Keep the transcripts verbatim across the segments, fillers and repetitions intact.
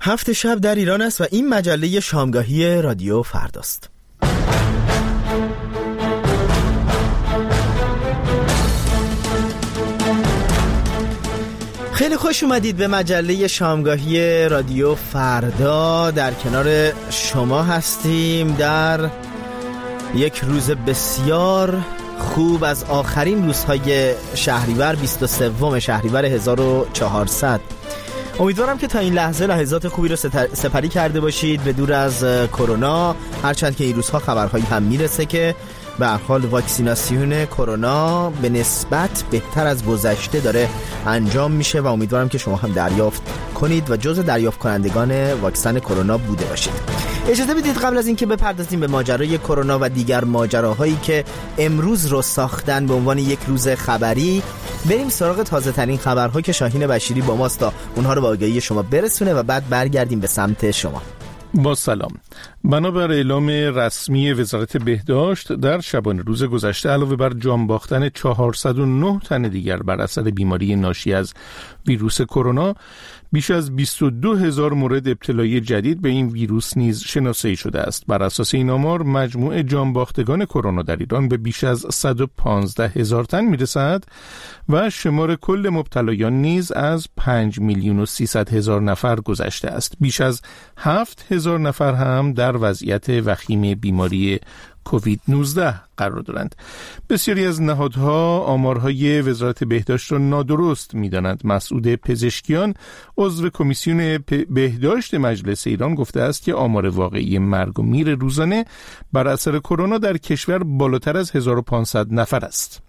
هفت شب در ایران است و این مجله شامگاهی رادیو فرداست. خیلی خوش اومدید به مجله شامگاهی رادیو فردا. در کنار شما هستیم در یک روز بسیار خوب از آخرین روزهای شهریور، بیست و سوم شهریور هزار و چهارصد. امیدوارم که تا این لحظه لحظات خوبی رو سپری کرده باشید به دور از کرونا، هرچند که این روزها خبرهایی هم میرسه که به هر حال واکسیناسیون کرونا به نسبت بهتر از گذشته داره انجام میشه و امیدوارم که شما هم دریافت کنید و جزء دریافت کنندگان واکسن کرونا بوده باشید. اجازه بدید قبل از اینکه بپردازیم به ماجرای کرونا و دیگر ماجراهایی که امروز رو ساختن به عنوان یک روز خبری، بریم سراغ تازه ترین خبرها که شاهین بشیری با ماست تا اونها رو به آگاهی شما برسونه و بعد برگردیم به سمت شما. با سلام. بنابر اعلام رسمی وزارت بهداشت در شبانه روز گذشته علاوه بر جان باختن چهارصد و نه تن دیگر بر اثر بیماری ناشی از ویروس کرونا، بیش از بیست و دو هزار مورد ابتلایی جدید به این ویروس نیز شناسایی شده است. بر اساس این آمار مجموع جان باختگان کرونا در ایران به بیش از صد و پانزده هزار تن میرسد و شمار کل مبتلایان نیز از پنج میلیون و سیصد هزار نفر گذشته است. بیش از هفت هزار نفر هم در وضعیت وخیم بیماری کووید نوزده قرار دارند. بسیاری از نهادها آمارهای وزارت بهداشت را نادرست می‌دانند. مسعود پزشکیان عضو کمیسیون بهداشت مجلس ایران گفته است که آمار واقعی مرگ و میر روزانه بر اثر کرونا در کشور بالاتر از هزار و پانصد نفر است.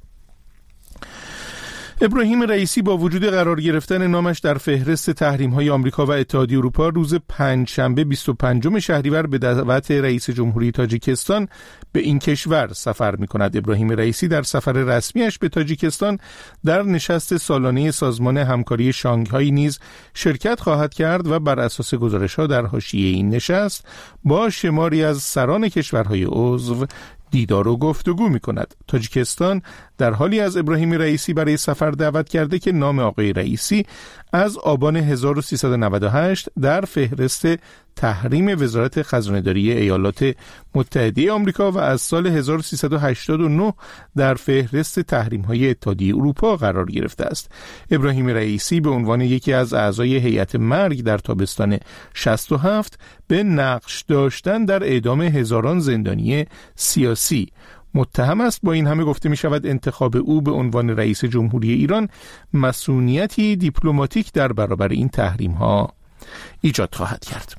ابراهیم رئیسی با وجود قرار گرفتن نامش در فهرست تحریم‌های آمریکا و اتحادیه اروپا روز پنجشنبه بیست و پنجم شهریور به دعوت رئیس جمهوری تاجیکستان به این کشور سفر می‌کند. ابراهیم رئیسی در سفر رسمیش به تاجیکستان در نشست سالانه سازمان همکاری شانگهای نیز شرکت خواهد کرد و بر اساس گزارش‌ها در حاشیه این نشست با شماری از سران کشورهای عضو دیدار و گفتگو می کند. تاجیکستان در حالی از ابراهیم رئیسی برای سفر دعوت کرده که نام آقای رئیسی از آبان هزار و سیصد و نود و هشت در فهرست تحریم وزارت خزانه‌داری ایالات متحده آمریکا و از سال هزار و سیصد و هشتاد و نه در فهرست تحریم‌های اتحادیه اروپا قرار گرفته است. ابراهیم رئیسی به عنوان یکی از اعضای هیئت مرگ در تابستان شصت و هفت به نقش داشتن در اعدام هزاران زندانی سیاسی متهم است. با این همه گفته می شود انتخاب او به عنوان رئیس جمهوری ایران مسئولیتی دیپلماتیک در برابر این تحریم ها ایجاد خواهد کرد.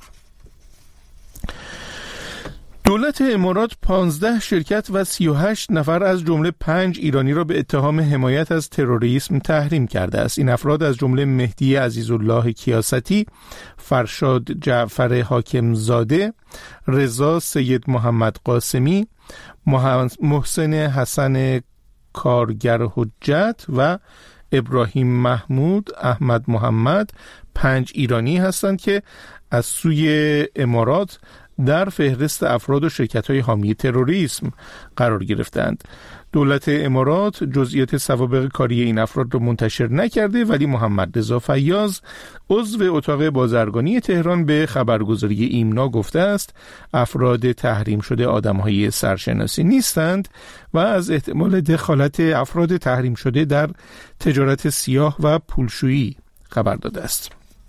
دولت امارات پانزده شرکت و سی و هشت نفر از جمله پنج ایرانی را به اتهام حمایت از تروریسم تحریم کرده است. این افراد از جمله مهدی عزیزالله کیاستی، فرشاد جعفر حاکمزاده، رضا سید محمد قاسمی، محسن حسن کارگر حجت و ابراهیم محمود احمد محمد پنج ایرانی هستند که از سوی امارات در فهرست افراد و شرکت‌های حامی تروریسم قرار گرفتند. دولت امارات جزئیات سوابق کاری این افراد را منتشر نکرده، ولی محمد رضا فیاض عضو اتاق بازرگانی تهران به خبرگزاری ایمنا گفته است افراد تحریم شده آدم‌های سرشناسی نیستند و از احتمال دخالت افراد تحریم شده در تجارت سیاه و پولشویی خبر داده است.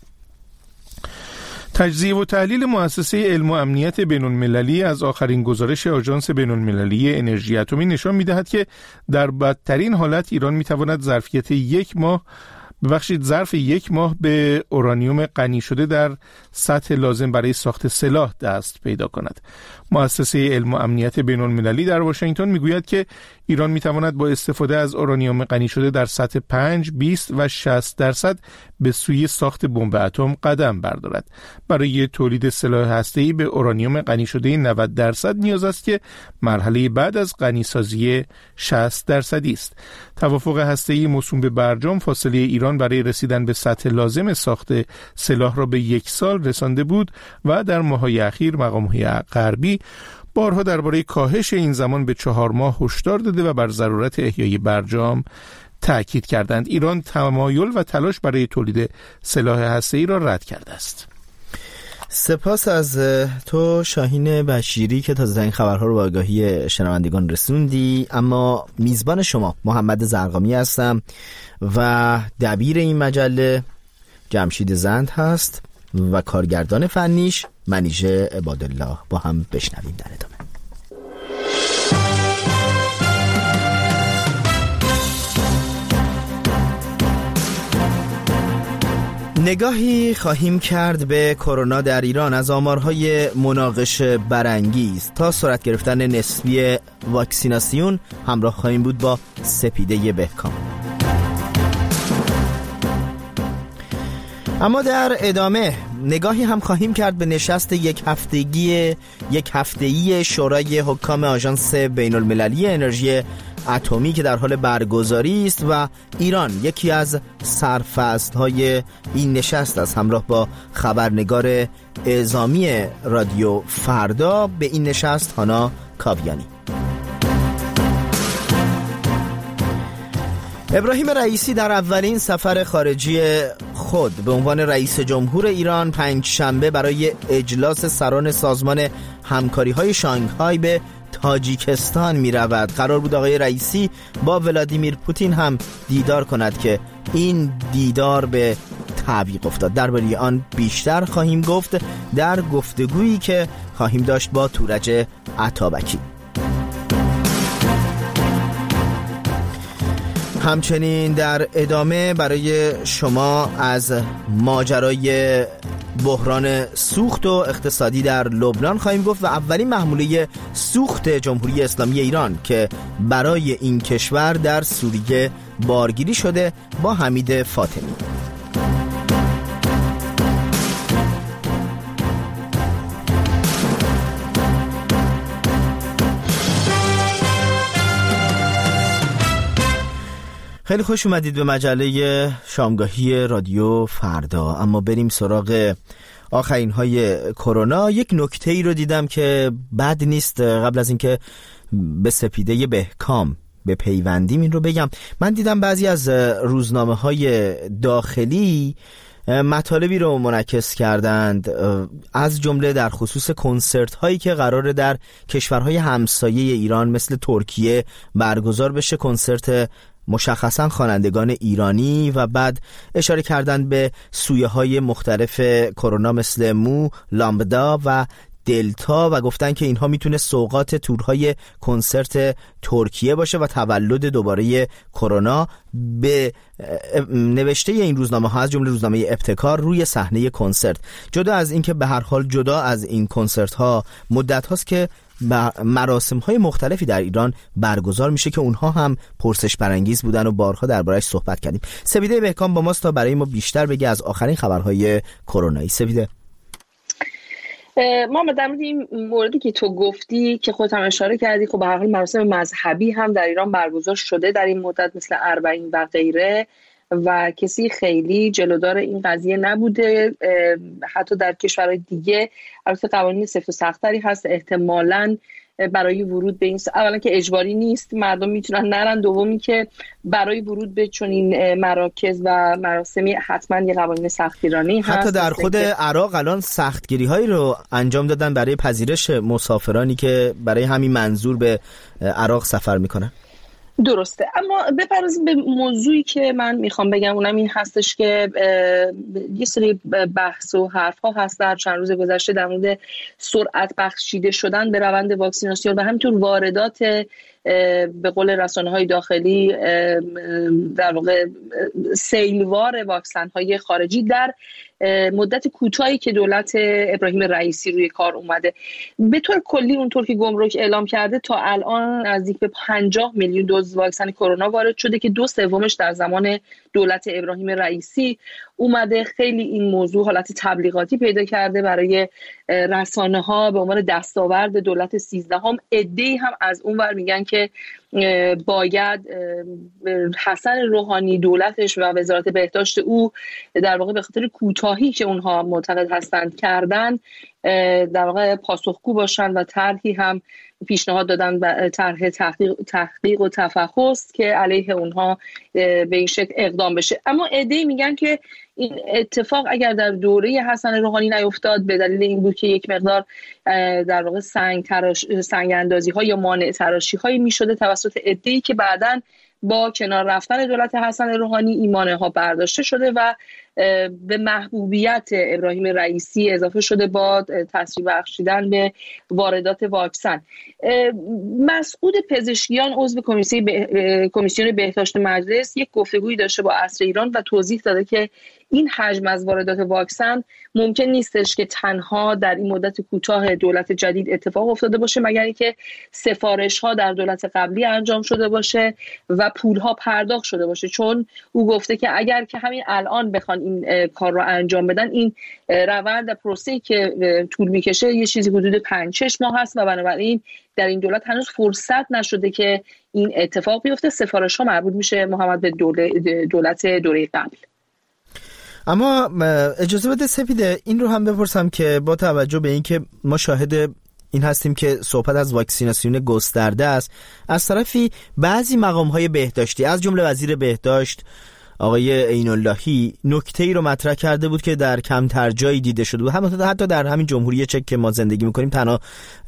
تجزیه و تحلیل مؤسسه علم و امنیت بین‌المللی از آخرین گزارش آژانس بین‌المللی انرژی اتمی نشان می‌دهد که در بدترین حالت ایران می‌تواند ظرفیت یک ماه ببخشید ظرف یک ماه به اورانیوم غنی شده در سطح لازم برای ساخت سلاح دست پیدا کند. مؤسسه علم و امنیت بین‌المللی در واشنگتن میگوید که ایران میتواند با استفاده از اورانیوم غنی شده در سطح پنج، بیست و شصت درصد به سوی ساخت بمب اتم قدم بردارد. برای تولید سلاح هسته‌ای به اورانیوم غنی شده نود درصد نیاز است که مرحله بعد از غنیسازی شصت درصدی است. توافق هسته‌ای موسوم به برجام فاصله ایران برای رسیدن به سطح لازم ساخت سلاح را به یک سال رسانده بود و در ماه‌های اخیر مقام‌های غربی بارها درباره کاهش این زمان به چهار ماه هشدار داده و بر ضرورت احیای برجام تأکید کردند. ایران تمایل و تلاش برای تولید سلاح هسته‌ای را رد کرده است. سپاس از تو شاهین بشیری که تازه این خبرها رو به آگاهی شنوندگان رسوندی. اما میزبان شما محمد زرقامی هستم و دبیر این مجله جمشید زند هست و کارگردان فنیش منیژه عبادالله. با هم بشنویم در ادامه. نگاهی خواهیم کرد به کرونا در ایران، از آمارهای مناقش برانگیز تا سرعت گرفتن نسبی واکسیناسیون. همراه خواهیم بود با سپیده بهکام. اما در ادامه نگاهی هم خواهیم کرد به نشست یک هفتگی یک هفته‌ای شورای حکام آژانس بین المللی انرژی اتمی که در حال برگزاری است و ایران یکی از سرفصل‌های این نشست است. همراه با خبرنگار اعزامی رادیو فردا به این نشست هانا کاویانی. ابراهیم رئیسی در اولین سفر خارجی خود به عنوان رئیس جمهور ایران پنجشنبه برای اجلاس سران سازمان همکاری‌های شانگهای به تاجیکستان می رود. قرار بود آقای رئیسی با ولادیمیر پوتین هم دیدار کند که این دیدار به تعویق افتاد. درباره آن بیشتر خواهیم گفت در گفتگویی که خواهیم داشت با تورج عطابکی. همچنین در ادامه برای شما از ماجرای بحران سوخت و اقتصادی در لبنان خواهیم گفت و اولین محموله سوخت جمهوری اسلامی ایران که برای این کشور در سوریه بارگیری شده با حمید فاطمی. خیلی خوش اومدید به مجله شامگاهی رادیو فردا. اما بریم سراغ آخرین های کرونا. یک نکته ای رو دیدم که بد نیست قبل از اینکه به سپیده بهکام به پیوندیم این رو بگم. من دیدم بعضی از روزنامه های داخلی مطالبی رو منعکس کردند، از جمله در خصوص کنسرت هایی که قراره در کشورهای همسایه ایران مثل ترکیه برگزار بشه، کنسرت مشخصا خوانندگان ایرانی، و بعد اشاره کردن به سویه های مختلف کرونا مثل مو، لامبدا و دلتا و گفتن که اینها میتونه سوغات تورهای کنسرت ترکیه باشه و تولد دوباره کرونا. به نوشته این روزنامه ها از جمله روزنامه ابتکار روی صحنه کنسرت، جدا از اینکه به هر حال جدا از این کنسرت ها مدت هاست که مراسم های مختلفی در ایران برگزار میشه که اونها هم پرسش برانگیز بودن و بارها درباره‌اش صحبت کردیم. سپیده بهکام با ماست تا برای ما بیشتر بگه از آخرین خبرهای کرونایی. سپیده. ما در مورد این موردی که تو گفتی که خودت هم اشاره کردی، خب به هر حال مراسم مذهبی هم در ایران برگزار شده در این مدت مثل اربعین و غیره و کسی خیلی جلودار این قضیه نبوده. حتی در کشورهای دیگه البته قوانین سفت و سخت‌تری هست، احتمالاً برای ورود به این س... اولا که اجباری نیست، مردم میتونن نرن، دومی که برای ورود به چنین مراکز و مراسمی حتما یه قوانین سختگیرانه هست. حتی در خود عراق الان سختگیری هایی رو انجام دادن برای پذیرش مسافرانی که برای همین منظور به عراق سفر میکنن. درسته، اما بپردازیم به موضوعی که من میخوام بگم، اونم این هستش که یه سری بحث و حرف ها هست در چند روز گذشته در مورد سرعت بخشیده شدن به روند واکسیناسیون و همینطور واردات به قول رسانه‌های داخلی در واقع سیلوار واکسن‌های خارجی در مدت کوتاهی که دولت ابراهیم رئیسی روی کار اومده. به طور کلی اونطور که گمرک اعلام کرده تا الان نزدیک به پنجاه میلیون دوز واکسن کرونا وارد شده که دو سومش در زمان دولت ابراهیم رئیسی اومده. خیلی این موضوع حالت تبلیغاتی پیدا کرده برای رسانه‌ها به عنوان دستاورد دولت سیزدهم. عده‌ای هم از اون ور میگن که باید حسن روحانی دولتش و وزارت بهداشت او در واقع به خاطر کوتاهی که اونها معتقد هستند کردن در واقع پاسخگو باشن و طرحی هم پیشنهاد دادن و طرح تحقیق تحقیق و تفحص که علیه اونها به این شکل اقدام بشه. اما عده‌ای میگن که این اتفاق اگر در دوره حسن روحانی نیفتاد به دلیل این بود که یک مقدار در واقع سنگ تراش سنگ اندازی ها یا مانع تراشی هایی میشده توسط عده‌ای که بعداً با کنار رفتن دولت حسن روحانی این مانع ها برداشته شده و به محبوبیت ابراهیم رئیسی اضافه شده با تسریع بخشیدن به واردات واکسن. مسعود پزشکیان عضو کمیسیون بهداشت مجلس یک گفتگویی داشته با عصر ایران و توضیح داده که این حجم از واردات واکسن ممکن نیستش که تنها در این مدت کوتاه دولت جدید اتفاق افتاده باشه، مگر اینکه سفارش ها در دولت قبلی انجام شده باشه و پول ها پرداخت شده باشه، چون او گفته که اگر که همین الان بخوان این کار رو انجام بدن این روند پروسه‌ای که طول میکشه یه چیزی حدود پنج شش ماه هست و بنابراین در این دولت هنوز فرصت نشده که این اتفاق بیفته. سفارش ها مربوط میشه محمد به دولت دوره قبل. اما اجازه بده سپیده این رو هم بپرسم که با توجه به اینکه ما شاهد این هستیم که صحبت از واکسیناسیون گسترده است، از طرفی بعضی مقام‌های بهداشتی از جمله وزیر بهداشت آقای عین اللهی نکته‌ای رو مطرح کرده بود که در کمتر جایی دیده شده بود، هم حتی در همین جمهوری چک که ما زندگی می‌کنیم تنها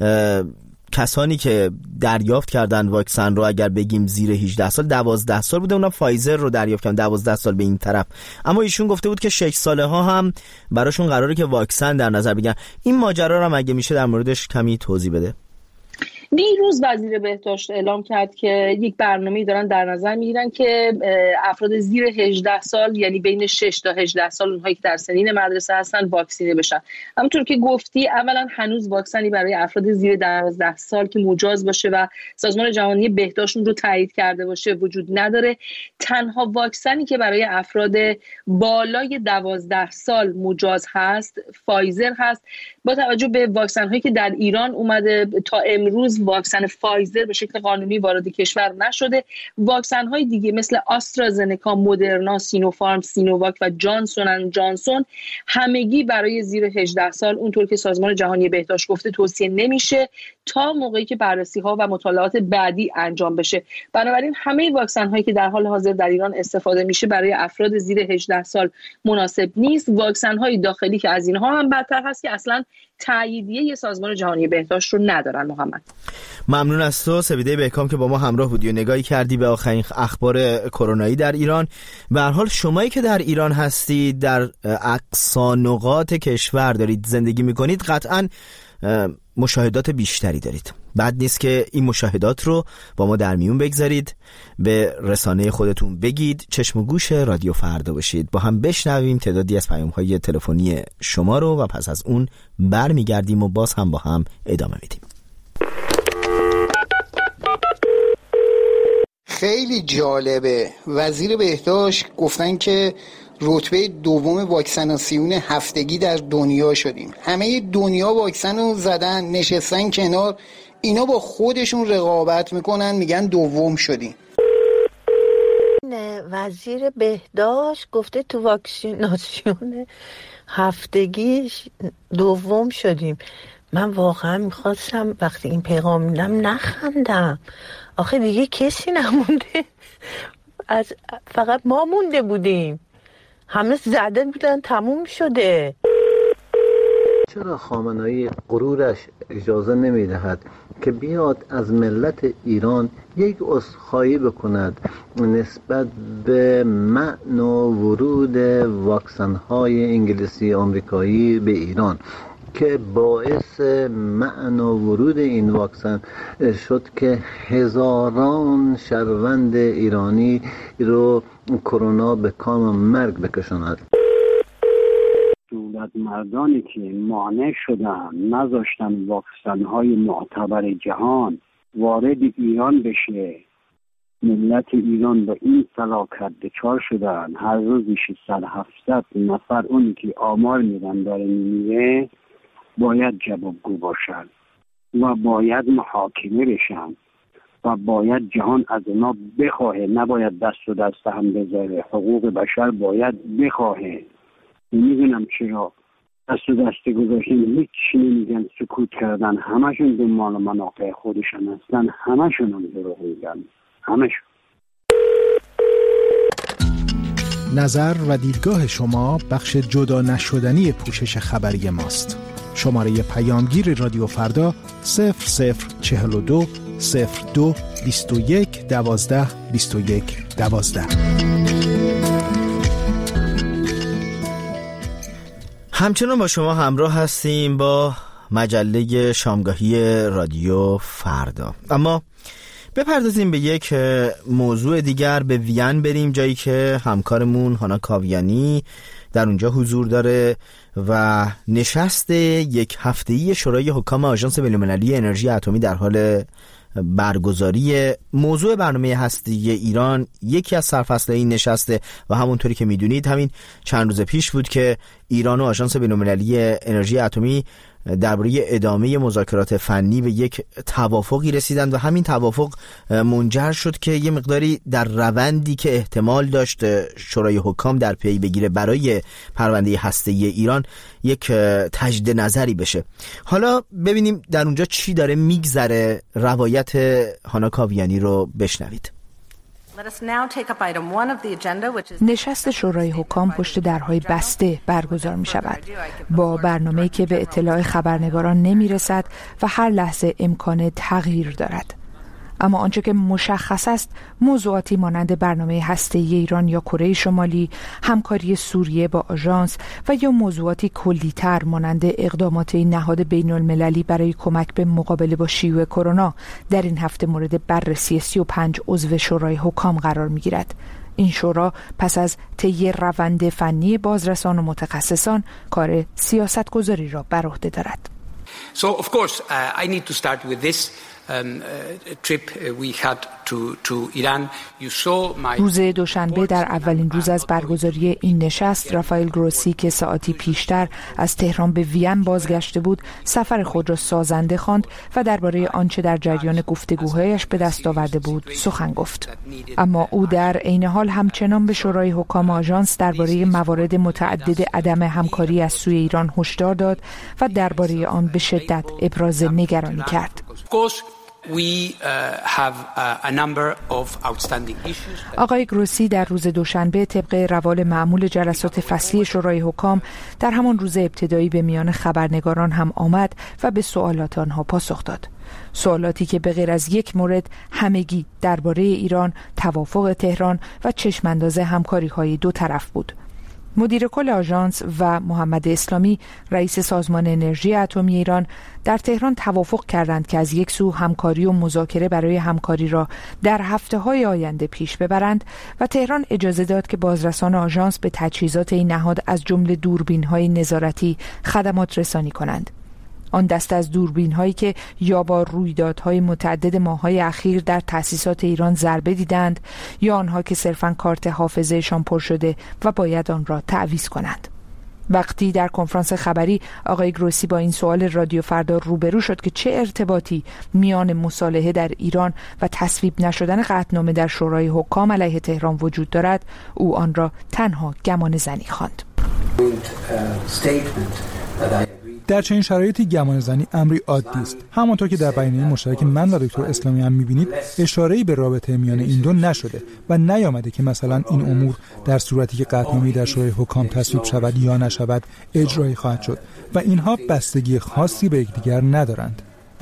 کسانی که دریافت کردن واکسن رو اگر بگیم زیر هجده سال دوازده سال بوده، اونا فایزر رو دریافت کردن دوازده سال به این طرف. اما ایشون گفته بود که شش ساله ها هم براشون قراره که واکسن در نظر بگیرن. این ماجرا رو هم اگه میشه در موردش کمی توضیح بده. دیروز وزیر بهداشت اعلام کرد که یک برنامه‌ای دارن در نظر میگیرن که افراد زیر هجده سال، یعنی بین شش تا هجده سال، اونهایی که در سنین مدرسه هستن واکسینه بشن. همونطور که گفتی اولا هنوز واکسنی برای افراد زیر دوازده سال که مجاز باشه و سازمان جهانی بهداشت رو تایید کرده باشه وجود نداره. تنها واکسنی که برای افراد بالای دوازده سال مجاز هست فایزر هست. با توجه به واکسن هایی که در ایران اومده تا امروز واکسن فایزر به شکل قانونی وارد کشور نشده. واکسن های دیگه مثل آسترازنکا، مدرنا، سینوفارم، سینوواک و جانسون اند جانسون همگی برای زیر هجده سال اونطور که سازمان جهانی بهداشت گفته توصیه نمیشه تا موقعی که بررسی ها و مطالعات بعدی انجام بشه. بنابراین همه واکسن هایی که در حال حاضر در ایران استفاده میشه برای افراد زیر هجده سال مناسب نیست. واکسن های داخلی که از اینها هم بدتر هست که اصلا تاییدیه سازمان جهانی بهداشت رو ندارن. محمد ممنون از تو سپیده بهکام که با ما همراه بودی و نگاهی کردی به آخرین اخبار کرونایی در ایران. به هر حال شمایی که در ایران هستید، در اقصا نقاط کشور دارید زندگی میکنید، قطعاً مشاهدات بیشتری دارید. بد نیست که این مشاهدات رو با ما در میون بگذارید، به رسانه خودتون بگید، چشم و گوش رادیو فردا باشید. با هم بشنویم تعدادی از پیام‌های تلفنی شما رو و پس از اون برمیگردیم و باز هم با هم ادامه میدیم. خیلی جالبه. وزیر بهداشت گفتن که رتبه دوم واکسیناسیون هفتگی در دنیا شدیم. همه دنیا واکسن رو زدن، نشستن کنار، اینا با خودشون رقابت میکنن، میگن دوم شدیم. وزیر بهداشت گفته تو واکسیناسیون هفتگیش دوم شدیم. من واقعا میخواستم وقتی این پیغام میدم نخندم. آخه دیگه کسی نمونده، از فقط ما مونده بودیم، همه زده بودن تموم شده. چرا خامنه‌ای غرورش اجازه نمیدهد که بیاد از ملت ایران یک عذرخواهی بکند نسبت به منع ورود واکسن‌های انگلیسی آمریکایی به ایران که باعث منع ورود این واکسن شد که هزاران شهروند ایرانی رو کرونا به کام مرگ بکشاند. دولت مردانی که مانع شدن نذاشتن واکسن‌های معتبر جهان وارد ایران بشه، ملت ایران به این فلاکت دچار شدن. هر روزی ششصد هفتصد نفر اونی که آمار میدن داره میمیره باید جوابگو باشن و باید محاکمه بشن و باید جهان از اونا بخواهه، نباید دست و دست هم بذاره. حقوق بشر باید بخواهه. میدونم چرا دست و دسته گذاشتن، هیچ چی نمیگن، سکوت کردن، همشون دنبال منافع خودشون هستن، همشون هم دروغ میگن، همشون. نظر و دیدگاه شما بخش جدا نشدنی پوشش خبری ماست. شماره پیامگیر رادیو فردا صفر صفر چهل و دو صفر دو بیست و یک دوازده بیست و یک دوازده. همچنان با شما همراه هستیم با مجله شامگاهی رادیو فردا. اما بپردازیم به یک موضوع دیگر، به وین بریم، جایی که همکارمون هانا کاویانی در اونجا حضور داره و نشست یک هفته‌ای شورای حکام آژانس بین‌المللی انرژی اتمی در حال برگزاری. موضوع برنامه هسته‌ای ایران یکی از سرفصل‌های این نشسته و همونطوری که میدونید همین چند روز پیش بود که ایران و آژانس بین‌المللی انرژی اتمی درباره ادامه مذاکرات فنی به یک توافقی رسیدند و همین توافق منجر شد که یه مقداری در روندی که احتمال داشت شورای حکام در پی بگیره برای پرونده هسته‌ای ایران یک تجدید نظری بشه. حالا ببینیم در اونجا چی داره میگذره. روایت هانا کاویانی رو بشنوید. نشست شورای حکام پشت درهای بسته برگزار می شود، با برنامه‌ای که به اطلاع خبرنگاران نمی رسد و هر لحظه امکان تغییر دارد. اما آنچه که مشخص است موضوعاتی مانند برنامه هسته‌ای ایران یا کره شمالی، همکاری سوریه با آژانس و یا موضوعاتی کلی‌تر مانند اقدامات این نهاد بین‌المللی برای کمک به مقابله با شیوع کرونا در این هفته مورد بررسی سی و پنج عضو شورای حکام قرار می‌گیرد. این شورا پس از طی روند فنی بازرسان و متخصصان کار سیاستگذاری را بر عهده دارد. So of course uh, I need to start with this Um, uh, trip we had to to Iran. You saw my روز دوشنبه در اولین روز از برگزاری این نشست، رافائل گروسی که ساعتی پیشتر از تهران به وین بازگشته بود، سفر خود را سازنده خواند و درباره آنچه در جریان گفتگوهایش به دست آورده بود سخن گفت. اما او در عین حال همچنان به شورای حکام آژانس درباره موارد متعدد عدم همکاری از سوی ایران هشدار داد و درباره آن به شدت ابراز نگرانی کرد. We, uh, have, uh, a number of outstanding issues. آقای گروسی در روز دوشنبه طبق روال معمول جلسات فصلی شورای حکام در همان روز ابتدایی به میان خبرنگاران هم آمد و به سوالات آنها پاسخ داد. سوالاتی که به غیر از یک مورد همگی درباره ایران، توافق تهران و چشمانداز همکاری‌های دو طرف بود. مدیر کل آژانس و محمد اسلامی رئیس سازمان انرژی اتمی ایران در تهران توافق کردند که از یک سو همکاری و مذاکره برای همکاری را در هفته‌های آینده پیش ببرند و تهران اجازه داد که بازرسان آژانس به تجهیزات این نهاد از جمله دوربین‌های نظارتی خدمات رسانی کنند. آن دسته از دوربین هایی که یا با رویدادهای متعدد ماه‌های اخیر در تأسیسات ایران ضربه دیدند یا آنها که صرفاً کارت حافظه‌شان پر شده و باید آن را تعویض کنند. وقتی در کنفرانس خبری آقای گروسی با این سوال رادیو فردا روبرو شد که چه ارتباطی میان مصالحه در ایران و تصویب نشدن قطعنامه در شورای حکام علیه تهران وجود دارد، او آن را تنها گمان زنی خواند. در چنین شرایطی گمان زنی امری عادی است. همانطور که در بیانیه مشترک من و دکتر اسلامی هم می‌بینید، اشاره‌ای به رابطه میان این دو نشده و نیامده که مثلا این امور در صورتی که قطعنامه‌ای در شورای حکام تصویب شود یا نشود اجرایی خواهد شد و اینها بستگی خاصی به یکدیگر ندارند.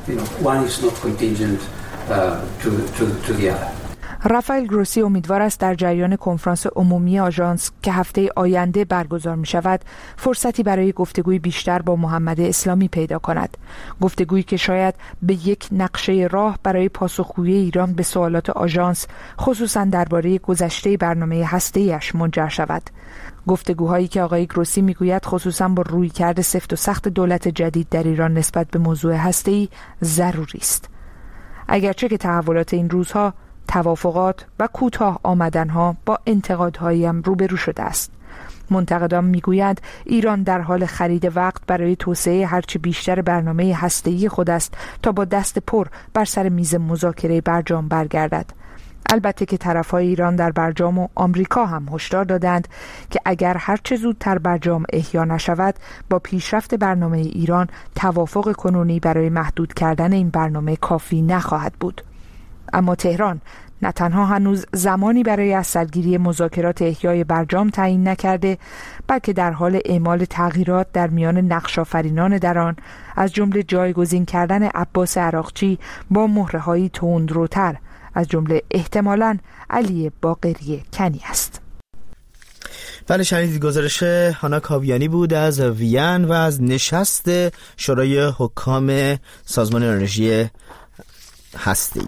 رافائل گروسی امیدوار است در جریان کنفرانس عمومی آژانس که هفته آینده برگزار می شود فرصتی برای گفتگوی بیشتر با محمد اسلامی پیدا کند. گفتگویی که شاید به یک نقشه راه برای پاسخگویی ایران به سوالات آژانس خصوصا درباره گذشته برنامه هسته‌ایش منجر شود. گفتگوهایی که آقای گروسی میگوید خصوصا با رویکرد سفت و سخت دولت جدید در ایران نسبت به موضوع هسته‌ای ضروری است. اگرچه که تحولات این روزها توافقات و کوتاه آمدنها با انتقادهایی هم روبرو شده است. منتقدان میگویند ایران در حال خرید وقت برای توسعه هرچه بیشتر برنامه هسته‌ای خود است تا با دست پر بر سر میز مذاکره برجام برگردد. البته که طرفهای ایران در برجام و آمریکا هم هشدار دادند که اگر هر چه زودتر برجام احیا نشود با پیشرفت برنامه ایران توافق کنونی برای محدود کردن این برنامه کافی نخواهد بود. اما تهران نه تنها هنوز زمانی برای از سرگیری مذاکرات احیای برجام تعیین نکرده، بلکه در حال اعمال تغییرات در میان نقش‌آفرینان در آن، از جمله جایگزین کردن عباس عراقچی با مهره‌هایی تندروتر، از جمله احتمالاً علی باقری کنی است. بله، شنیدید گزارش هانا کاویانی بود از وین و از نشست شورای حکام سازمان انرژی هسته‌ای.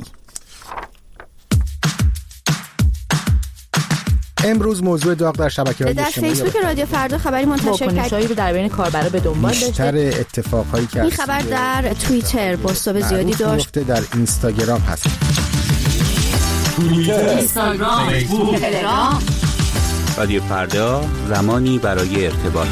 امروز موضوع داغ در شبکه‌های در فیسبوک رادیو فردا خبری منتشر کرد رو در بین کاربرا به دنبال داشته. بیشتر اتفاقهایی که این خبر در توییتر بازتاب زیادی داشت. در اینستاگرام هست. توییتر، اینستاگرام، فیسبوک، تلگرام. رادیو فردا، زمانی برای ارتباط.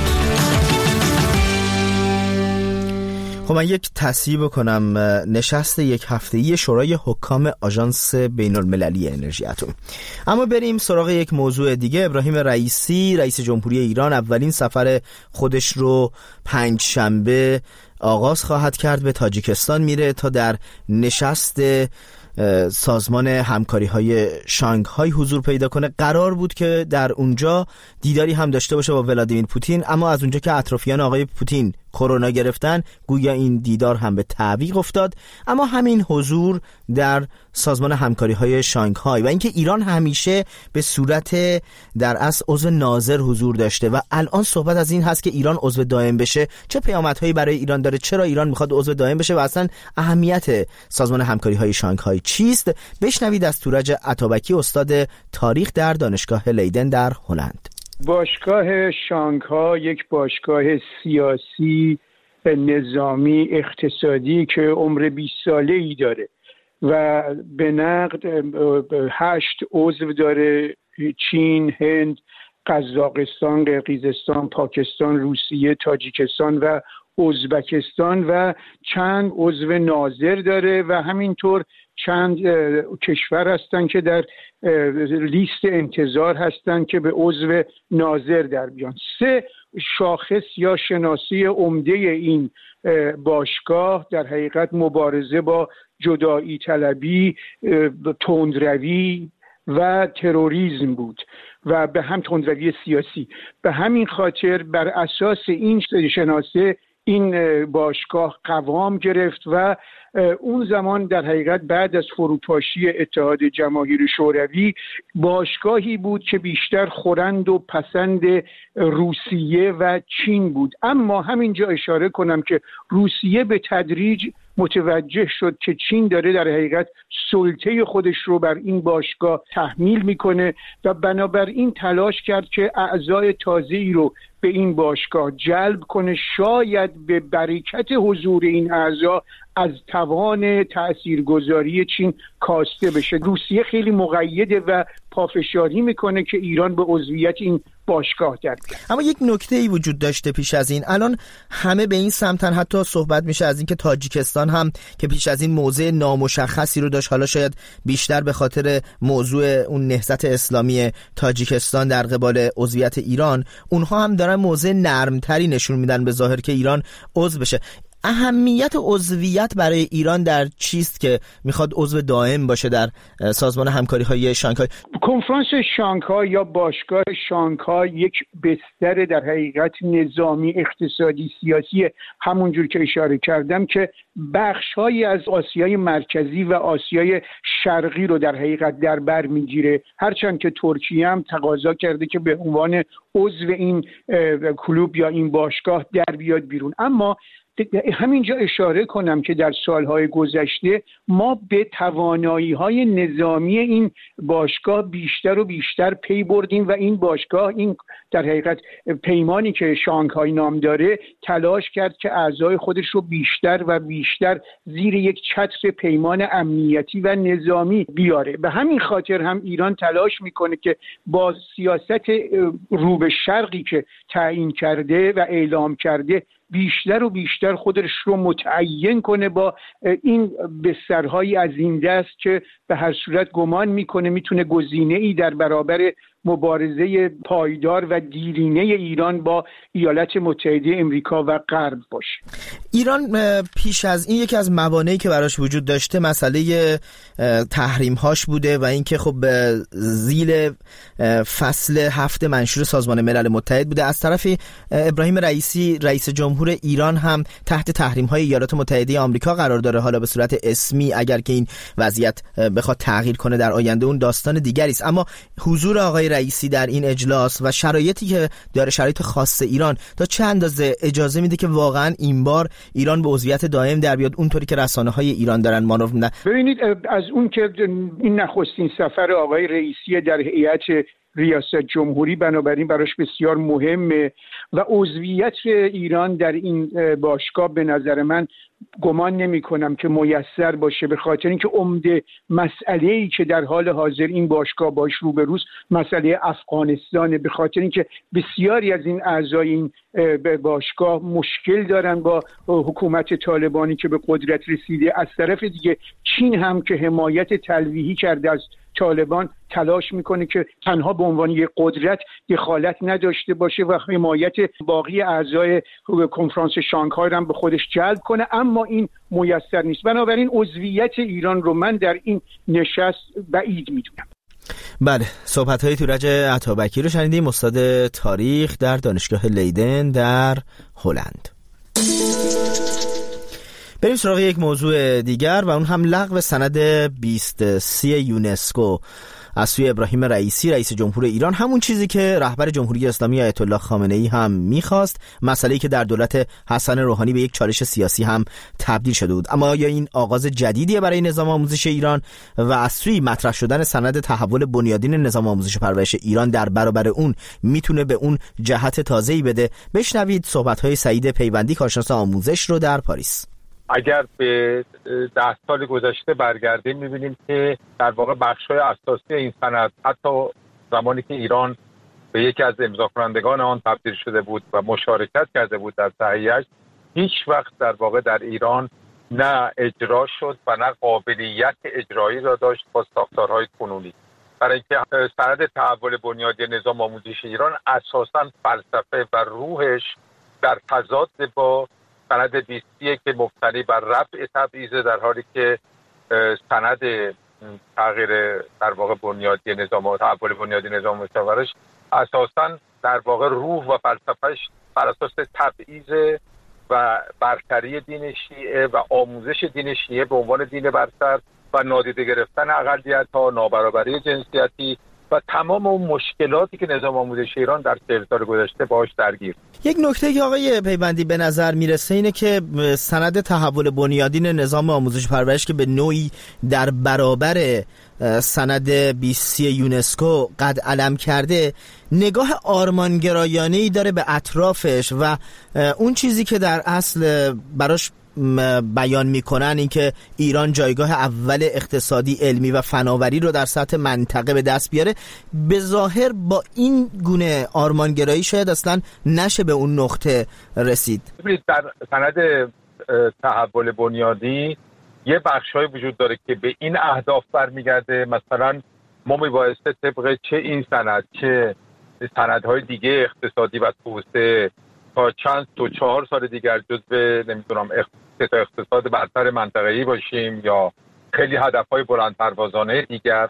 خب من یک تصحیح بکنم. نشست یک هفته‌ای شورای حکام آژانس بین‌المللی انرژی اتم. اما بریم سراغ یک موضوع دیگه. ابراهیم رئیسی رئیس جمهوری ایران اولین سفر خودش رو پنج شنبه آغاز خواهد کرد. به تاجیکستان میره تا در نشست سازمان همکاری های شانگهای حضور پیدا کنه. قرار بود که در اونجا دیداری هم داشته باشه با ولادیمیر پوتین، اما از اونجا که اطرافیان آقای پوتین کرونا گرفتن گویا این دیدار هم به تعویق افتاد. اما همین حضور در سازمان همکاری های شانگهای و اینکه ایران همیشه به صورت در اصل عضو ناظر حضور داشته و الان صحبت از این هست که ایران عضو دائم بشه، چه پیامدهایی برای ایران داره؟ چرا ایران میخواد عضو دائم بشه و اصلا اهمیت سازمان همکاری های شانگهای چیست؟ بشنوید از تورج عطابکی، استاد تاریخ در دانشگاه لیدن در هلند. باشگاه شانگهای یک باشگاه سیاسی، نظامی، اقتصادی که عمر بیست ساله‌ای داره و به نقد هشت عضو داره: چین، هند، قزاقستان، قرقیزستان، پاکستان، روسیه، تاجیکستان و ازبکستان و چند عضو ناظر داره و همینطور چند کشور هستن که در لیست انتظار هستن که به عضو ناظر در بیان. سه شاخص یا شناسی عمده این باشگاه در حقیقت مبارزه با جدایی طلبی، تندروی و تروریسم بود و به هم تندروی سیاسی. به همین خاطر بر اساس این شناسه این باشگاه قوام گرفت و اون زمان در حقیقت بعد از فروپاشی اتحاد جماهیر شوروی باشگاهی بود که بیشتر خورند و پسند روسیه و چین بود. اما همینجا اشاره کنم که روسیه به تدریج متوجه شد که چین داره در حقیقت سلطه خودش رو بر این باشگاه تحمیل میکنه و بنابراین تلاش کرد که اعضای تازه‌ای رو به این باشگاه جلب کنه، شاید به برکت حضور این اعضا از توان تاثیرگذاری چین کاسته بشه. روسیه خیلی مقیده و پافشاری میکنه که ایران به عضویت این باشگاه در بیاد. اما یک نکته ای وجود داشته پیش از این، الان همه به این سمتن، حتی صحبت میشه از این که تاجیکستان هم که پیش از این موضع نامشخصی رو داشت، حالا شاید بیشتر به خاطر موضوع اون نهضت اسلامی تاجیکستان در قبال عضویت ایران، اونها هم دارن موضع نرمتری نشون میدن به ظاهر که ایران عضو بشه. اهمیت عضویت برای ایران در چیست که میخواد عضو دائم باشه در سازمان همکاری های شانگهای؟ کنفرانس شانگهای یا باشگاه شانگهای یک بستر در حقیقت نظامی، اقتصادی، سیاسی، همونجور که اشاره کردم که بخش‌هایی از آسیای مرکزی و آسیای شرقی رو در حقیقت در بر میگیره، هرچند که ترکیه هم تقاضا کرده که به عنوان عضو این کلوب یا این باشگاه در بیاد بیرون. اما همینجا اشاره کنم که در سالهای گذشته ما به توانایی‌های نظامی این باشگاه بیشتر و بیشتر پی بردیم و این باشگاه، این در حقیقت پیمانی که شانگهای نام داره، تلاش کرد که اعضای خودش رو بیشتر و بیشتر زیر یک چتر پیمان امنیتی و نظامی بیاره. به همین خاطر هم ایران تلاش میکنه که با سیاست رو به شرقی که تعیین کرده و اعلام کرده بیشتر و بیشتر خودش رو متعین کنه با این بسترهای از این دست که به هر صورت گمان میکنه میتونه گزینه‌ای در برابر مبارزه پایدار و دیرینه ایران با ایالات متحده امریکا و غرب باشه. ایران پیش از این یکی از موانعی که براش وجود داشته مسئله تحریم‌هاش بوده و اینکه خب زیل فصل هفت منشور سازمان ملل متحد بوده. از طرفی ابراهیم رئیسی رئیس جمهور ایران هم تحت تحریم‌های ایالات متحده آمریکا قرار داره، حالا به صورت اسمی، اگر که این وضعیت بخواد تغییر کنه در آینده اون داستان دیگری است. اما حضور آقای رئیسی در این اجلاس و شرایطی که داره، شرایط خاص ایران، تا چه اندازه اجازه میده که واقعا این بار ایران به عضویت دائم در بیاد اونطوری که رسانه‌های ایران دارن مانور میدن؟ ببینید، از اون که این نخستین سفر آقای رئیسی در هیئت ریاست جمهوری بنابراین براش بسیار مهمه و عضویت ایران در این باشگاه به نظر من گمان نمی کنم که میسر باشه، به خاطر اینکه عمده مسئله‌ای که در حال حاضر این باشگاه باش روبروست مسئله افغانستانه، به خاطر اینکه بسیاری از این اعضای این باشگاه مشکل دارن با حکومت طالبانی که به قدرت رسیده. از طرف دیگه چین هم که حمایت تلویحی کرده از طالبان تلاش میکنه که تنها به عنوان یک قدرت دخالت نداشته باشه و حمایت باقی اعضای کنفرانس شانگهای هم به خودش جلب کنه، اما این میسر نیست. بنابراین عضویت ایران رو من در این نشست بعید میدونم. بله، صحبت‌های تورج عطابکی رو شنیدیم، استاد تاریخ در دانشگاه لیدن در هلند. بریم سراغ یک موضوع دیگر و اون هم لغو سند بیست سی یونسکو از سوی ابراهیم رئیسی رئیس جمهور ایران، همون چیزی که رهبر جمهوری اسلامی آیت الله خامنه‌ای هم میخواست، مسئله‌ای که در دولت حسن روحانی به یک چالش سیاسی هم تبدیل شده بود. اما آیا این آغاز جدیدیه برای نظام آموزش ایران و از سوی مطرح شدن سند تحول بنیادین نظام آموزش و پرورش ایران در برابر اون میتونه به اون جهت تازه‌ای بده؟ بشنوید صحبت‌های سعید پیوندی، کارشناس آموزش رو در پاریس. اگر به ده سال گذشته برگردیم می‌بینیم که در واقع بخش‌های اساسی این سند، حتی زمانی که ایران به یکی از امضاکنندگان آن تبدیل شده بود و مشارکت کرده بود در تهیه‌اش، هیچ وقت در واقع در ایران نه اجرا شد و نه قابلیت اجرایی را داشت با ساختارهای کنونی. برای اینکه سند تحول بنیادی نظام آموزش ایران اساساً فلسفه و روحش در تضاد با سند بیستی که مبتنی بر رفع تبعیض، در حالی که سند تغییر در واقع بنیادی نظام تحول بنیادی نظام مشاورش اساساً در واقع روح و فلسفهش بر اساس تبعیض و برتری دین شیعه و آموزش دین شیعه به عنوان دین برتر و نادیده گرفتن اقلیت‌ها، نابرابری جنسیتی و تمام اون مشکلاتی که نظام آموزش ایران در چهل سال گذشته باهاش درگیر. یک نکته که آقای پیوندی به نظر میرسه اینه که سند تحول بنیادین نظام آموزش و پرورش که به نوعی در برابر سند بیستی یونسکو قد علم کرده، نگاه آرمانگرایانه‌ای داره به اطرافش و اون چیزی که در اصل براش بیان میکنن این که ایران جایگاه اول اقتصادی، علمی و فناوری رو در سطح منطقه به دست بیاره، به ظاهر با این گونه آرمانگرایی شاید اصلا نشه به اون نقطه رسید. در سند تحول بنیادی یه بخشای وجود داره که به این اهداف برمیگرده. مثلا ما میبایسته طبق چه این سند چه سندهای دیگه اقتصادی و توسعه تا چند تا چهار سال دیگر جزو نمیدونم اقتصاد برتر منطقه‌ای باشیم یا خیلی هدفهای بلند پروازانه دیگر.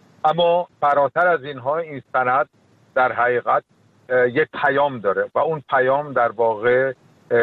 اما فراتر از اینها این سند در حقیقت یک پیام داره و اون پیام در واقع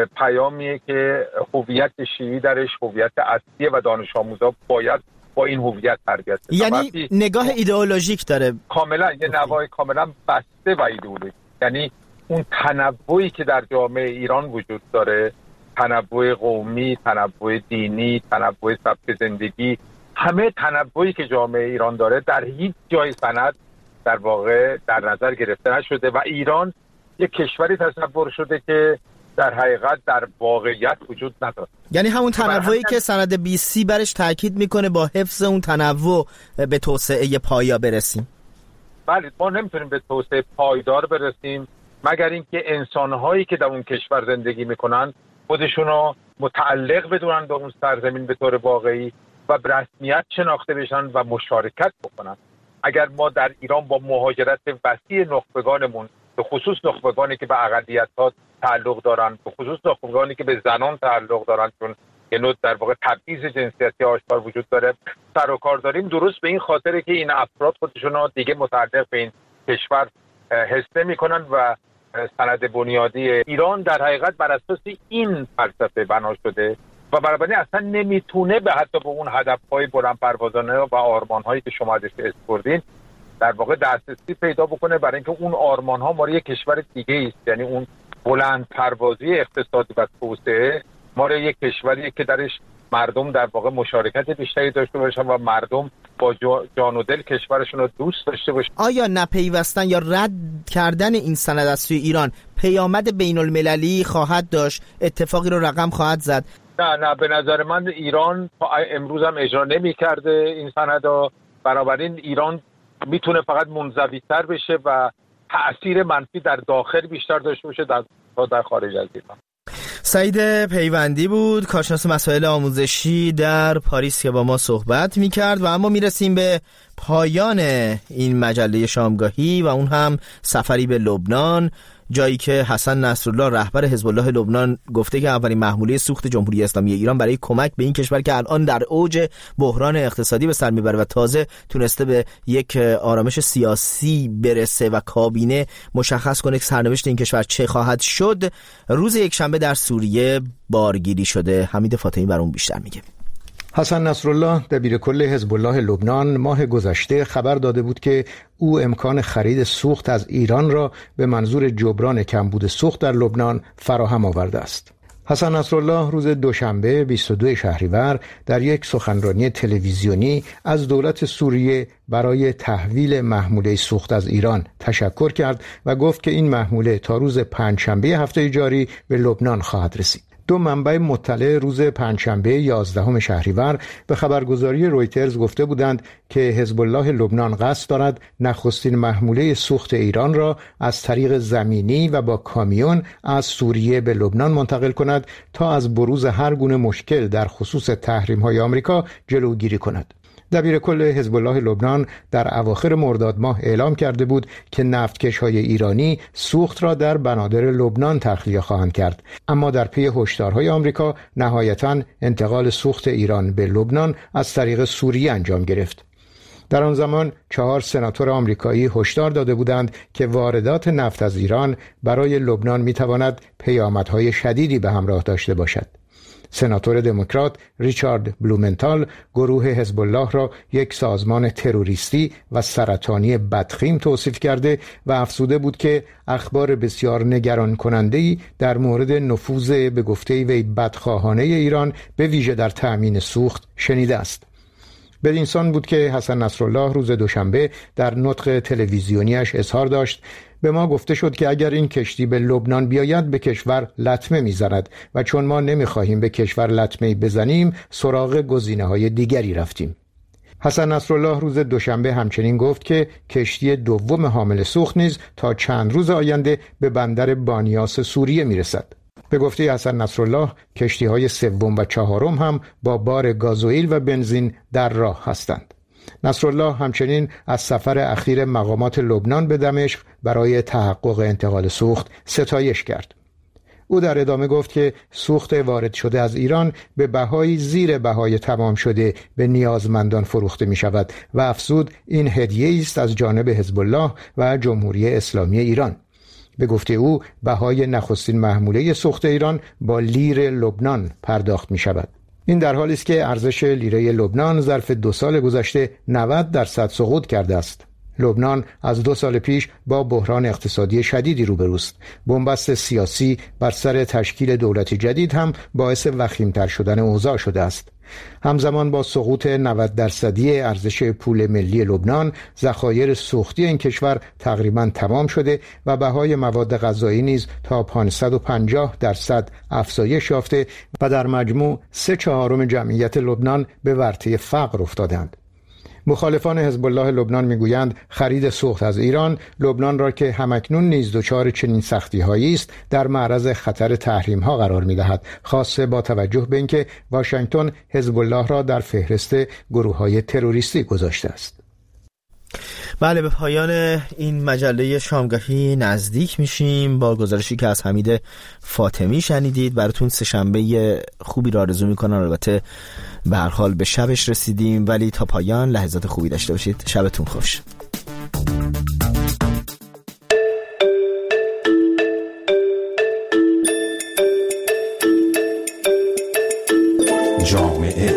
پیامیه که هویت شیعی درش هویت اصلیه و دانش آموزا باید با این هویت تربیت بشن. یعنی نگاه ایدئولوژیک داره کاملا، یه نگاه کاملا بسته و ایدئولوژیک. یعنی اون تنوعی که در جامعه ایران وجود داره، تنوع قومی، تنوع دینی، تنوع سبک زندگی، همه تنوعی که جامعه ایران داره در هیچ جای سند در واقع در نظر گرفته نشده و ایران یک کشوری تصور شده که در حقیقت در واقعیت وجود نداره. یعنی همون تنوعی که سند بیستی برش تاکید میکنه با حفظ اون تنوع به توسعه پایا برسیم. بله، ما نمیتونیم به توسعه پایدار برسیم مگر اینکه انسان‌هایی که در اون کشور زندگی میکنن خودشونو متعلق بدونن به اون سرزمین به طور واقعی و به رسمیت شناخته بشن و مشارکت بکنن. اگر ما در ایران با مهاجرت وسیع نخبگانمون، به خصوص نخبگانی که به اقلیت‌ها تعلق دارن، به خصوص نخبگانی که به زنان تعلق دارن، چون یه نوع در واقع تبعیض جنسیتی آشکار وجود داره، سر و کار داریم، درست به این خاطره که این افراد خودشون دیگه متعلق به این کشور حس نمی‌کنن و سند بنیادی ایران در حقیقت بر اساس این فلسفه بنا شده و بنابراین اصلا نمیتونه به حتی به اون هدف‌های بلندپروازانه و آرمان‌هایی که شما ازش اسپردین در واقع دسترسی پیدا بکنه، برای اینکه اون آرمان‌ها مال یک کشور دیگه است. یعنی اون بلندپروازی اقتصادی و توسعه مال یک کشوری که درش مردم در واقع مشارکت بیشتری داشته باشن و مردم با جان و دل کشورشون رو دوست داشته باشن. آیا نپیوستن یا رد کردن این سند از سوی ایران پیامد بین المللی خواهد داشت؟ اتفاقی رو رقم خواهد زد؟ نه نه به نظر من ایران امروز هم اجرا نمی کرده این سندها، بنابراین ایران میتونه فقط منزوی‌تر بشه و تأثیر منفی در داخل بیشتر داشته باشه در تا در خارج از ایران. سعید پیوندی بود، کارشناس مسائل آموزشی در پاریس که با ما صحبت میکرد. و اما میرسیم به پایان این مجله شامگاهی و اون هم سفری به لبنان، جایی که حسن نصرالله رهبر حزب الله لبنان گفته که اولین محموله سوخت جمهوری اسلامی ایران برای کمک به این کشور که الان در اوج بحران اقتصادی به سر میبره و تازه تونسته به یک آرامش سیاسی برسه و کابینه مشخص کنه که سرنوشت این کشور چه خواهد شد، روز یکشنبه در سوریه بارگیری شده. حمید فاطمی برام بیشتر میگه. حسن نصرالله دبیر کل حزب الله لبنان ماه گذشته خبر داده بود که او امکان خرید سوخت از ایران را به منظور جبران کمبود سوخت در لبنان فراهم آورده است. حسن نصرالله روز دوشنبه بیست و دو شهریور در یک سخنرانی تلویزیونی از دولت سوریه برای تحویل محموله سوخت از ایران تشکر کرد و گفت که این محموله تا روز پنجشنبه هفته جاری به لبنان خواهد رسید. دو منبع مطلع روز پنجشنبه یازدهم شهریور به خبرگزاری رویترز گفته بودند که حزب الله لبنان قصد دارد نخستین محموله سوخت ایران را از طریق زمینی و با کامیون از سوریه به لبنان منتقل کند تا از بروز هر گونه مشکل در خصوص تحریم‌های آمریکا جلوگیری کند. دبیر کل حزب الله لبنان در اواخر مرداد ماه اعلام کرده بود که نفتکش‌های ایرانی سوخت را در بنادر لبنان تخلیه خواهند کرد، اما در پی هشدارهای آمریکا نهایتاً انتقال سوخت ایران به لبنان از طریق سوریه انجام گرفت. در آن زمان چهار سناتور آمریکایی هشدار داده بودند که واردات نفت از ایران برای لبنان می‌تواند پیامدهای شدیدی به همراه داشته باشد. سناتور دموکرات ریچارد بلومنتال گروه حزب الله را یک سازمان تروریستی و سرطانی بدخیم توصیف کرده و افزوده بود که اخبار بسیار نگران کننده‌ای در مورد نفوذ به گفته وی بدخواهانه ایران به ویژه در تأمین سوخت شنیده است. بدین سان بود که حسن نصرالله روز دوشنبه در نطق تلویزیونیش اظهار داشت: به ما گفته شد که اگر این کشتی به لبنان بیاید به کشور لطمه میزند و چون ما نمیخواهیم به کشور لطمه بزنیم سراغ گزینه‌های دیگری رفتیم. حسن نصرالله روز دوشنبه همچنین گفت که کشتی دوم حامل سوخت نیز تا چند روز آینده به بندر بانیاس سوریه میرسد. به گفته حسن نصرالله کشتی‌های سوم و چهارم هم با بار گازوئیل و بنزین در راه هستند. نصرالله همچنین از سفر اخیر مقامات لبنان به دمشق برای تحقق انتقال سوخت ستایش کرد. او در ادامه گفت که سوخت وارد شده از ایران به بهای زیر بهای تمام شده به نیازمندان فروخته می شود و افزود این هدیه است از جانب حزب الله و جمهوری اسلامی ایران. به گفته او بهای نخستین محموله سوخت ایران با لیر لبنان پرداخت می شود. این در حالی است که ارزش لیره لبنان ظرف دو سال گذشته نود درصد سقوط کرده است. لبنان از دو سال پیش با بحران اقتصادی شدیدی روبروست. بنبست سیاسی بر سر تشکیل دولت جدید هم باعث وخیم‌تر شدن اوضاع شده است. همزمان با سقوط نود درصدی ارزش پول ملی لبنان، ذخایر سوختی این کشور تقریباً تمام شده و بهای مواد غذایی نیز تا پانصد و پنجاه درصد افزایش یافته و در مجموع سه چهارم جمعیت لبنان به ورطه فقر افتادند. مخالفان حزب الله لبنان میگویند خرید سوخت از ایران لبنان را که همکنون نیز دچار چنین سختی‌هایی است در معرض خطر تحریم‌ها قرار می‌دهد، خاصه با توجه به اینکه واشنگتن حزب الله را در فهرست گروه‌های تروریستی گذاشته است. بله، به پایان این مجله شامگاهی نزدیک میشیم. با گزارشی که از حمید فاطمی شنیدید براتون سه‌شنبه خوبی را آرزو میکنم. البته به هر حال به شبش رسیدیم، ولی تا پایان لحظات خوبی داشته باشید. شبتون خوش. جامعه.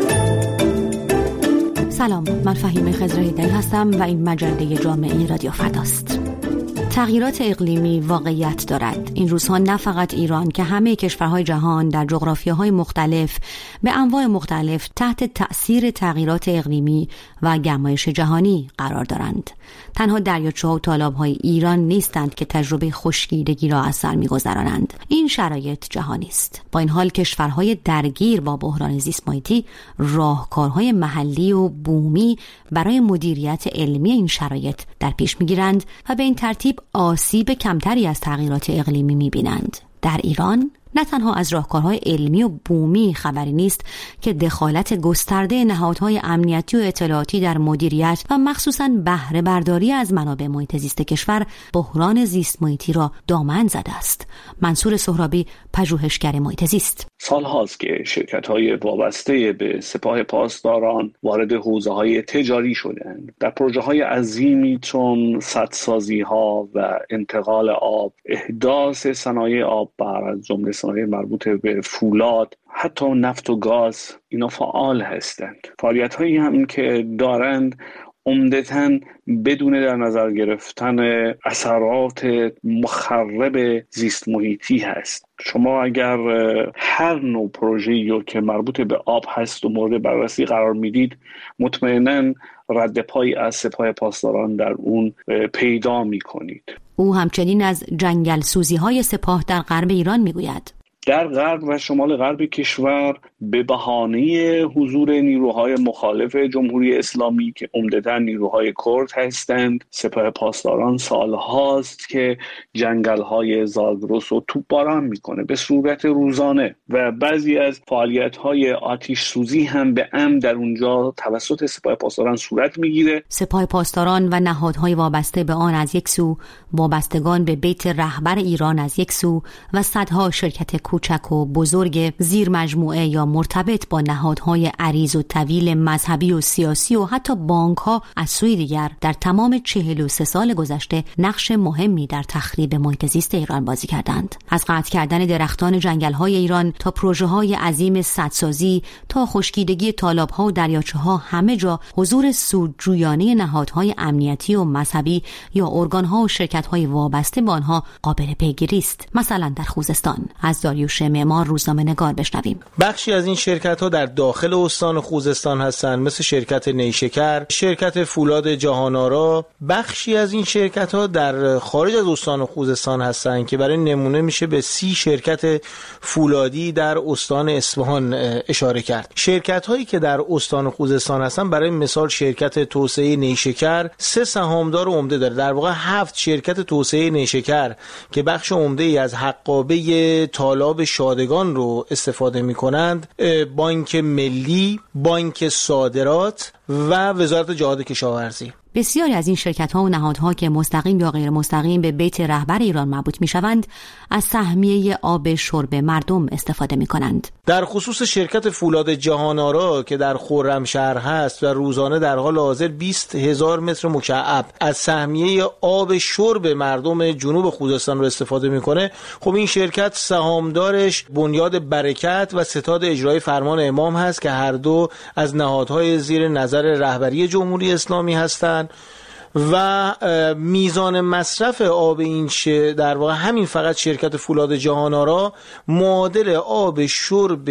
سلام، من فهیمه خضره‌ایدی هستم و این مجله جامعه رادیو فرداست. تغییرات اقلیمی واقعیت دارد. این روزها نه فقط ایران که همه کشورهای جهان در جغرافیاهای مختلف به انواع مختلف تحت تأثیر تغییرات اقلیمی و گرمایش جهانی قرار دارند. تنها دریاچه‌ها و تالاب‌های ایران نیستند که تجربه خشکیدگی را از سر می‌گذرانند. این شرایط جهانی است. با این حال کشورهای درگیر با بحران زیست محیطی راهکارهای محلی و بومی برای مدیریت علمی این شرایط در پیش می‌گیرند و به این ترتیب آسیب کمتری از تغییرات اقلیمی می‌بینند. در ایران نه تنها از راهکارهای علمی و بومی خبری نیست که دخالت گسترده نهادهای امنیتی و اطلاعاتی در مدیریت و مخصوصاً بهره برداری از منابع محیط زیست کشور بحران زیست محیطی را دامن زده است. منصور سهرابی، پژوهشگر محیط زیست: سال هاست که شرکت‌های وابسته به سپاه پاسداران وارد حوزه‌های تجاری شدند. در پروژه‌های عظیمی چون سدسازی‌ها و انتقال آب، احداث صنایع آببر از جمله صنایع مربوط به فولاد، حتی نفت و گاز، اینا فعال هستند. فعالیت‌هایی هم که دارند عمدتاً بدون در نظر گرفتن اثرات مخرب زیست محیطی هست. شما اگر هر نوع پروژه‌ای رو که مربوط به آب هست و مورد بررسی قرار میدید، مطمئناً رد پایی از سپاه پاسداران در اون پیدا میکنید. او همچنین از جنگل سوزی های سپاه در غرب ایران میگوید: در غرب و شمال غرب کشور به بهانه حضور نیروهای مخالف جمهوری اسلامی که عمدتاً نیروهای کرد هستند، سپاه پاسداران سالهاست که جنگل‌های زاگرس رو توپباران میکنه به صورت روزانه و بعضی از فعالیت‌های آتش سوزی هم به عمد در اونجا توسط سپاه پاسداران صورت میگیره. سپاه پاسداران و نهادهای وابسته به آن از یک سو، وابستگان به بیت رهبر ایران از یک سو و صدها شرکت کوچک و بزرگ زیر مجموعه یا مرتبط با نهادهای عریض و طویل مذهبی و سیاسی و حتی بانک‌ها از سوی دیگر در تمام چهل و سه سال گذشته نقش مهمی در تخریب محیط زیست ایران بازی کردند. از قطع کردن درختان جنگل‌های ایران تا پروژه‌های عظیم سدسازی تا خشکیدگی تالاب‌ها و دریاچه‌ها، همه جا حضور سودجویانه نهادهای امنیتی و مذهبی یا ارگان‌ها و شرکت‌های وابسته به آنها قابل پیگیری است. مثلا در خوزستان. از داریوش معمار، روزنامه‌نگار، بشنویم: بخشی از این شرکت‌ها در داخل استان خوزستان هستند، مثل شرکت نیشکر، شرکت فولاد جهان‌آرا. بخشی از این شرکت‌ها در خارج از استان خوزستان هستند که برای نمونه میشه به سی شرکت فولادی در استان اصفهان اشاره کرد. شرکت‌هایی که در استان خوزستان هستند، برای مثال شرکت توسعه نیشکر سه سهامدار عمده داره، در واقع هفت شرکت توسعه نیشکر که بخش عمده‌ای از حقابه تالاب شادگان رو استفاده می‌کنند، بانک ملی، بانک صادرات و وزارت جهاد کشاورزی. بسیاری از این شرکت‌ها و نهادها که مستقیم یا غیر مستقیم به بیت رهبر ایران مربوط می‌شوند، از سهمیه آب شرب مردم استفاده می‌کنند. در خصوص شرکت فولاد جهان‌آرا که در خرمشهر هست و روزانه در حال حاضر بیست هزار متر مکعب از سهمیه آب شرب مردم جنوب خوزستان رو استفاده می‌کنه، خب این شرکت سهامدارش بنیاد برکت و ستاد اجرایی فرمان امام هست که هر دو از نهادهای زیر نظر رهبری جمهوری اسلامی هستند و میزان مصرف آب این شه در واقع همین فقط شرکت فولاد جهان‌آرا معادل آب شرب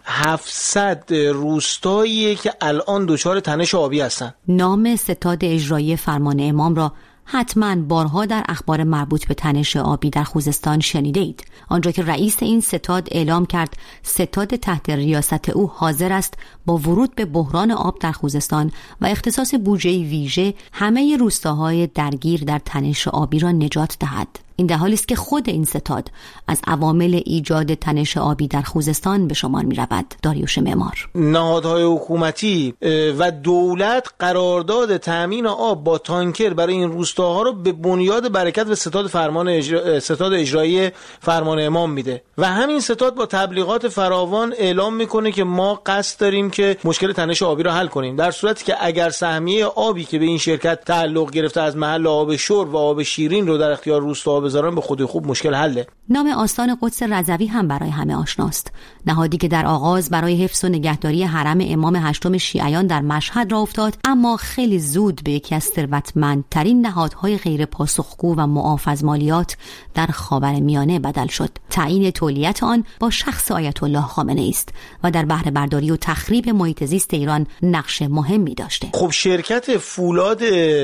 هفتصد روستایی که الان دچار تنش آبی هستند. نام ستاد اجرایی فرمان امام را حتما بارها در اخبار مربوط به تنش آبی در خوزستان شنیده اید، آنجا که رئیس این ستاد اعلام کرد ستاد تحت ریاست او حاضر است با ورود به بحران آب در خوزستان و اختصاص بودجه ویژه همه روستاهای درگیر در تنش آبی را نجات دهد. این در حالی است که خود این ستاد از عوامل ایجاد تنش آبی در خوزستان به شمار می رود. داریوش معمار: نهادهای حکومتی و دولت قرارداد تامین آب با تانکر برای این روستاها رو به بنیاد برکت و ستاد فرمان اجرا... ستاد اجرایی فرمان امام میده و همین ستاد با تبلیغات فراوان اعلام میکنه که ما قصد داریم که مشکل تنش آبی رو حل کنیم، در صورتی که اگر سهمیه آبی که به این شرکت تعلق گرفته از محل آب شرب و آب شیرین رو در اختیار روستا بذارن، به خودی خوب مشکل حله. نام آستان قدس رضوی هم برای همه آشناست. نهادی که در آغاز برای حفظ و نگهداری حرم امام هشتم شیعیان در مشهد راه افتاد، اما خیلی زود به یکی از ثروتمندترین نهادهای غیر پاسخگو و معاف از مالیات در خاورمیانه بدل شد. تعیین تولیت آن با شخص آیت الله خامنه‌ای است و در بهره برداری و تخریب محیط زیست ایران نقش مهمی داشته. خب شرکت فولاد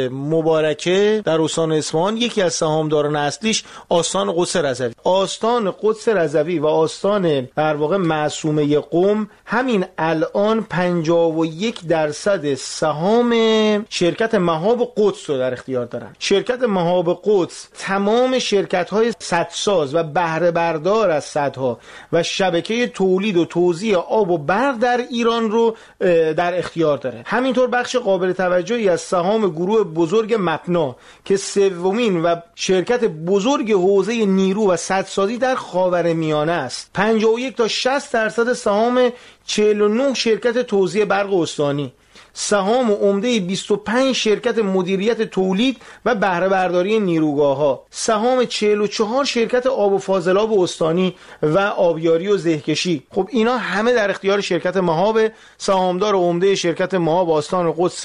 مبارکه در استان اصفهان یکی از سهامداران اصلیش آستان قدس رضوی. آستان قدس رضوی و آستان در واقع معصومه قم همین الان پنجاه و یک درصد سهام شرکت مهاب قدس رو در اختیار دارن. شرکت مهاب قدس تمام شرکت‌های سدساز و بهره بردار از سدها و شبکه تولید و توزیع آب و برق در ایران رو در اختیار داره. همینطور بخش قابل توجهی از سهام گروه بزرگ مپنا که سومین و شرکت بزرگ حوزه نیرو و سدسازی در خاورمیانه است. پنجاه و یک تا شصت درصد سهام چهل و نه شرکت توزیع برق استانی، سهام عمده بیست و پنج شرکت مدیریت تولید و بهره برداری نیروگاه‌ها، سهام چهل و چهار شرکت آب و فاضلاب استانی و آبیاری و زهکشی. خب اینا همه در اختیار شرکت مهاب. سهامدار عمده شرکت مهاب آستان قدس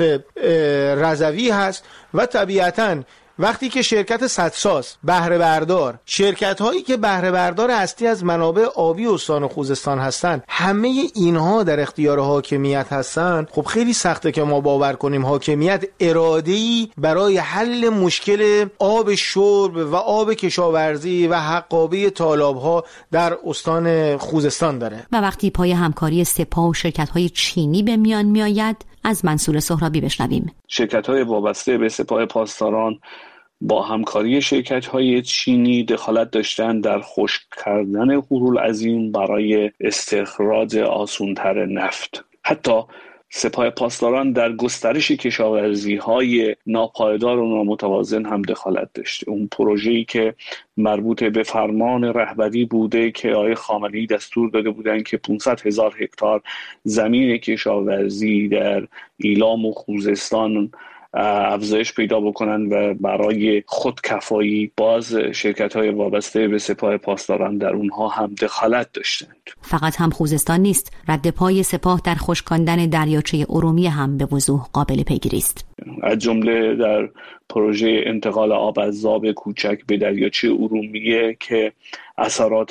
رضوی هست و طبیعتاً وقتی که شرکت سدساز بهره بردار، شرکت هایی که بهره بردار اصلی از منابع آبی استان خوزستان هستند، همه اینها در اختیار حاکمیت هستند، خب خیلی سخته که ما باور کنیم حاکمیت اراده‌ای برای حل مشکل آب شرب و آب کشاورزی و حقابه تالاب‌ها در استان خوزستان داره. و وقتی پای همکاری سپاه و شرکت های چینی به میان میآید، از منصور سهرابی بشنویم. شرکت‌های وابسته به سپاه پاسداران با همکاری شرکت‌های چینی دخالت داشتن در خشک کردن هورالعظیم برای استخراج آسان‌تر نفت. حتی سپاه پاسداران در گسترش کشاورزی‌های ناپایدار و نامتوازن هم دخالت داشته. اون پروژه‌ای که مربوط به فرمان رهبری بوده که آقای خامنه‌ای دستور داده بودن که پانصد هزار هکتار زمین کشاورزی در ایلام و خوزستان افزایش پیدا بکنن و برای خودکفایی، باز شرکت‌های وابسته به سپاه پاسداران در اونها هم دخالت داشتند. فقط هم خوزستان نیست، رد پای سپاه در خشکاندن دریاچه ارومیه هم به وضوح قابل پیگیری است. از جمله در پروژه انتقال آب از زاب کوچک به دریاچه ارومیه که اثرات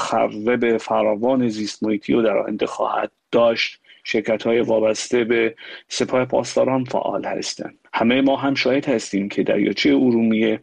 مخرب فراوان زیست محیطی رو در آینده خواهد داشت، شرکت‌های وابسته به سپاه پاسداران فعال هستند. همه ما هم شاهد هستیم که دریاچه ارومیه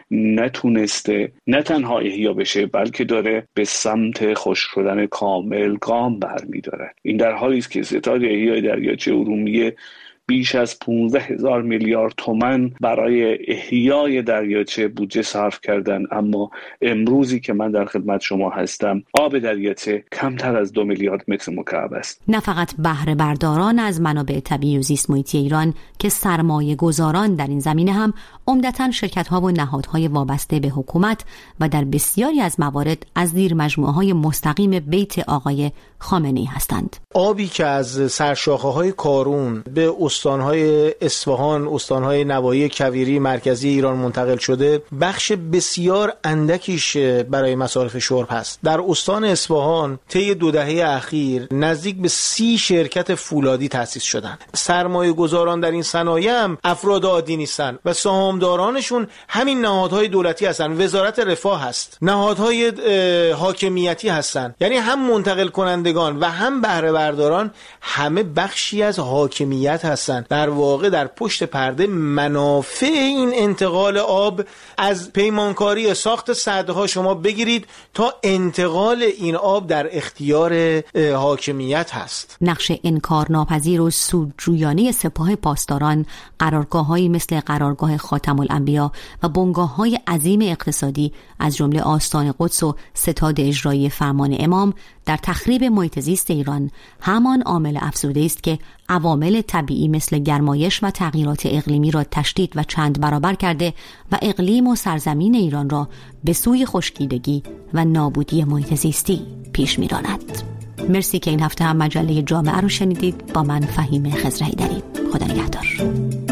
نتونسته نه تنها احیا بشه، بلکه داره به سمت خشک شدن کامل گام برمی‌دارد. این در حالی است که ستاد احیای دریاچه ارومیه بیش از پانزده هزار میلیارد تومان برای احیای دریاچه بودجه صرف کردن، اما امروزی که من در خدمت شما هستم آب دریاچه کمتر از دو میلیارد متر مکعب است. نه فقط بهره برداران از منابع طبیعی و زیست محیطی ایران که سرمایه گذاران در این زمینه هم عمدتاً شرکت‌ها و نهادهای وابسته به حکومت و در بسیاری از موارد از زیر مجموعه‌های مستقیم بیت آقای خامنه‌ای هستند. آبی که از سرشاخه‌های کارون به استان‌های اصفهان، استان‌های نواحی کویری مرکزی ایران منتقل شده، بخش بسیار اندکیش برای مصارف شرب هست. در استان اصفهان طی دو دهه اخیر نزدیک به سی شرکت فولادی تأسیس شدند. سرمایه گذاران در این صنایع هم افراد عادی نیستن و سهامدارانشون همین نهادهای دولتی هستن، وزارت رفاه هست، نهادهای حاکمیتی هستن، یعنی هم منتقل کنندگان و هم بهره برداران همه بخشی از حاکمیت هستن. هستن. در واقع در پشت پرده منافع این انتقال آب از پیمانکاری ساخت سدها شما بگیرید تا انتقال این آب در اختیار حاکمیت هست. نقش انکارناپذیر و سودجویانه سپاه پاسداران، قرارگاه‌هایی مثل قرارگاه خاتم الانبیا و بنگاه‌های عظیم اقتصادی از جمله آستان قدس و ستاد اجرایی فرمان امام در تخریب محیط زیست ایران همان عامل افزوده است که عوامل طبیعی مثل گرمایش و تغییرات اقلیمی را تشدید و چند برابر کرده و اقلیم و سرزمین ایران را به سوی خشکیدگی و نابودی محیط زیستی پیش می‌راند. مرسی که این هفته هم مجله جامعه رو شنیدید. با من فهیمه خضرهیدری. خدا نگهدار.